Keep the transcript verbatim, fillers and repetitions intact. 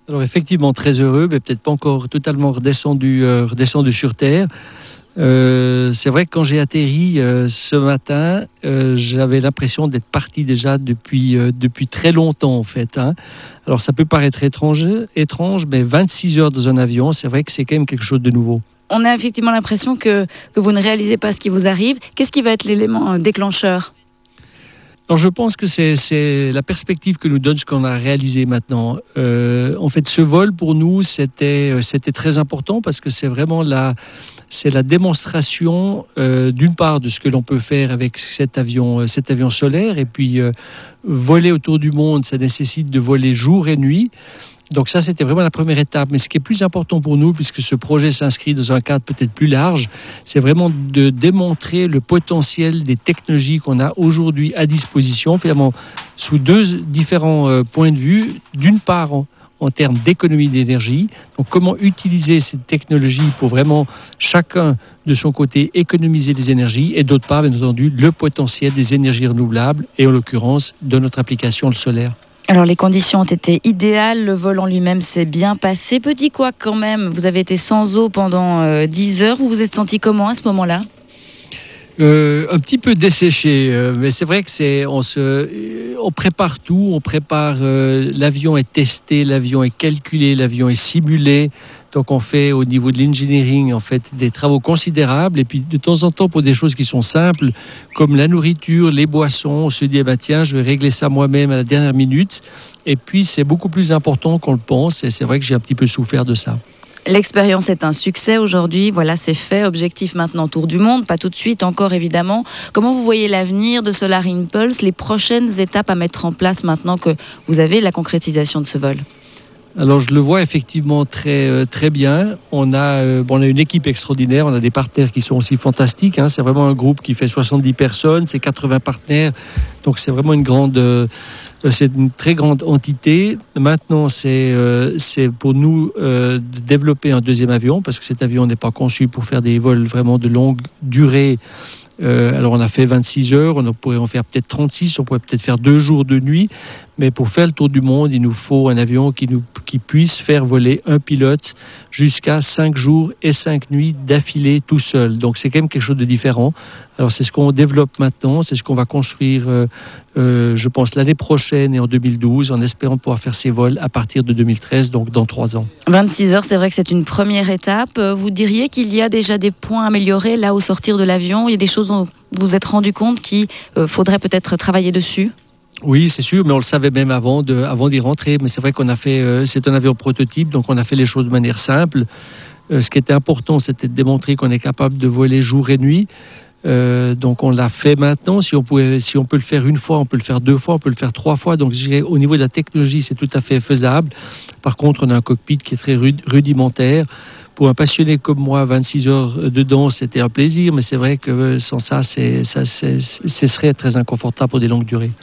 Alors effectivement, très heureux, mais peut-être pas encore totalement redescendu, euh, redescendu sur Terre. Euh, c'est vrai que quand j'ai atterri euh, ce matin, euh, j'avais l'impression d'être parti déjà depuis, euh, depuis très longtemps en fait. Hein. Alors ça peut paraître étrange, étrange, mais vingt-six heures dans un avion, c'est vrai que c'est quand même quelque chose de nouveau. On a effectivement l'impression que, que vous ne réalisez pas ce qui vous arrive. Qu'est-ce qui va être l'élément déclencheur ? Alors je pense que c'est, c'est la perspective que nous donne ce qu'on a réalisé maintenant. Euh, en fait, ce vol pour nous, c'était, c'était très important parce que c'est vraiment la, c'est la démonstration euh, d'une part de ce que l'on peut faire avec cet avion, cet avion solaire, et puis euh, voler autour du monde, ça nécessite de voler jour et nuit. Donc ça, c'était vraiment la première étape. Mais ce qui est plus important pour nous, puisque ce projet s'inscrit dans un cadre peut-être plus large, c'est vraiment de démontrer le potentiel des technologies qu'on a aujourd'hui à disposition, finalement, sous deux différents euh, points de vue. D'une part, en, en termes d'économie d'énergie, donc comment utiliser cette technologie pour vraiment chacun de son côté économiser des énergies, et d'autre part, bien entendu, le potentiel des énergies renouvelables, et en l'occurrence, de notre application, le solaire. Alors les conditions ont été idéales, le vol en lui-même s'est bien passé. Petit quoi quand même, vous avez été sans eau pendant euh, dix heures, vous vous êtes senti comment à ce moment-là ? Euh, un petit peu desséché, euh, mais c'est vrai que c'est, on se, on prépare tout, on prépare, euh, l'avion est testé, l'avion est calculé, l'avion est simulé, donc on fait au niveau de l'engineering en fait des travaux considérables, et puis de temps en temps pour des choses qui sont simples, comme la nourriture, les boissons, on se dit eh ben, tiens, je vais régler ça moi-même à la dernière minute, et puis c'est beaucoup plus important qu'on le pense, et c'est vrai que j'ai un petit peu souffert de ça. L'expérience est un succès aujourd'hui, voilà, c'est fait. Objectif maintenant, tour du monde, pas tout de suite encore évidemment. Comment vous voyez l'avenir de Solar Impulse, les prochaines étapes à mettre en place maintenant que vous avez la concrétisation de ce vol ? Alors je le vois effectivement très, euh, très bien. On a, euh, bon, on a une équipe extraordinaire, on a des partenaires qui sont aussi fantastiques. Hein. C'est vraiment un groupe qui fait soixante-dix personnes, c'est quatre-vingts partenaires. Donc c'est vraiment une grande, euh, c'est une très grande entité. Maintenant, c'est, euh, c'est pour nous euh, de développer un deuxième avion, parce que cet avion n'est pas conçu pour faire des vols vraiment de longue durée. Euh, alors on a fait vingt-six heures, on pourrait en faire peut-être trente-six, on pourrait peut-être faire deux jours de nuit, mais pour faire le tour du monde, il nous faut un avion qui, nous, qui puisse faire voler un pilote jusqu'à cinq jours et cinq nuits d'affilée tout seul. Donc c'est quand même quelque chose de différent. Alors c'est ce qu'on développe maintenant, c'est ce qu'on va construire, euh, euh, je pense, l'année prochaine et en deux mille douze, en espérant pouvoir faire ces vols à partir de deux mille treize, donc dans trois ans. vingt-six heures, c'est vrai que c'est une première étape. Vous diriez qu'il y a déjà des points améliorés là au sortir de l'avion ? Il y a des choses dont vous vous êtes rendu compte qu'il euh, faudrait peut-être travailler dessus ? Oui, c'est sûr, mais on le savait même avant, de, avant d'y rentrer. Mais c'est vrai qu'on a fait, euh, c'est un avion prototype, donc on a fait les choses de manière simple. Euh, ce qui était important, c'était de démontrer qu'on est capable de voler jour et nuit. Euh, donc on l'a fait maintenant. Si on, pouvait, si on peut le faire une fois, on peut le faire deux fois, on peut le faire trois fois. Donc je dirais, au niveau de la technologie, c'est tout à fait faisable. Par contre, on a un cockpit qui est très rudimentaire. Pour un passionné comme moi, vingt-six heures dedans, c'était un plaisir. Mais c'est vrai que sans ça, c'est, ça c'est, ce serait très inconfortable pour des longues durées.